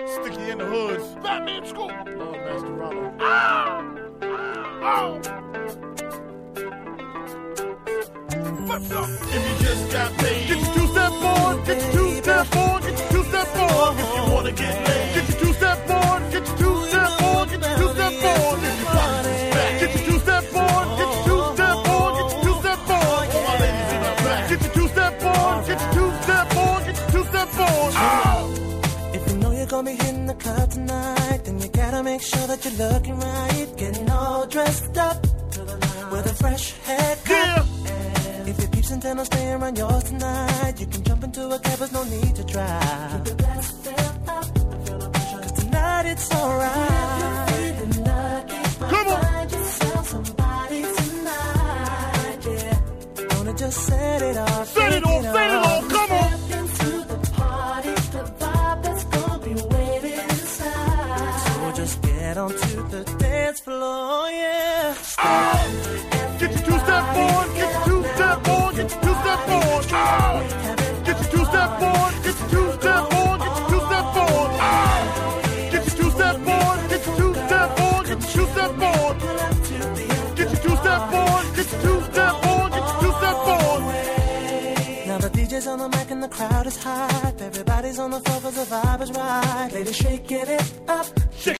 Sticky in the hoods. Batman Scoop. Lord Master Rollo. Oh! What's up? If you just got paid, get your two-step on, get your two-step on, get your two-step on. If you wanna get laid, get your two-step on, get your two-step on, get your two-step on. If you want it back, get your two-step on, get your two-step on, get your two-step on. All my ladies in the back, get your two-step on, get your two-step on, get your two-step on. Oh! If you know you're gonna be hitting the club tonight, then you gotta make sure that you're looking right, getting all dressed up with a fresh haircut. Yeah. If your peeps intend on staying around yours tonight, you can jump into a cab, there's no need to drive. Keep your glass filled up, feel the pressure. 'Cause tonight it's alright. If you're feeling lucky, Come on. find yourself somebody tonight, yeah. Gonna just set it off. Set it off, set it off, come on. Step into the party, the vibe that's gonna be waiting inside. So just get onto the dance floor, yeah. Get your two-step on, get your two-step on, get your two-step on. Get your two-step on, get your two-step on, get your two-step on. Get your two-step on, get your two-step on, get your two-step on. Get your two-step on, get your two-step on, get your two-step on. Now the DJ's on the mic and the crowd is hype. Everybody's on the floor 'cause the vibe is right. Ladies shaking it up.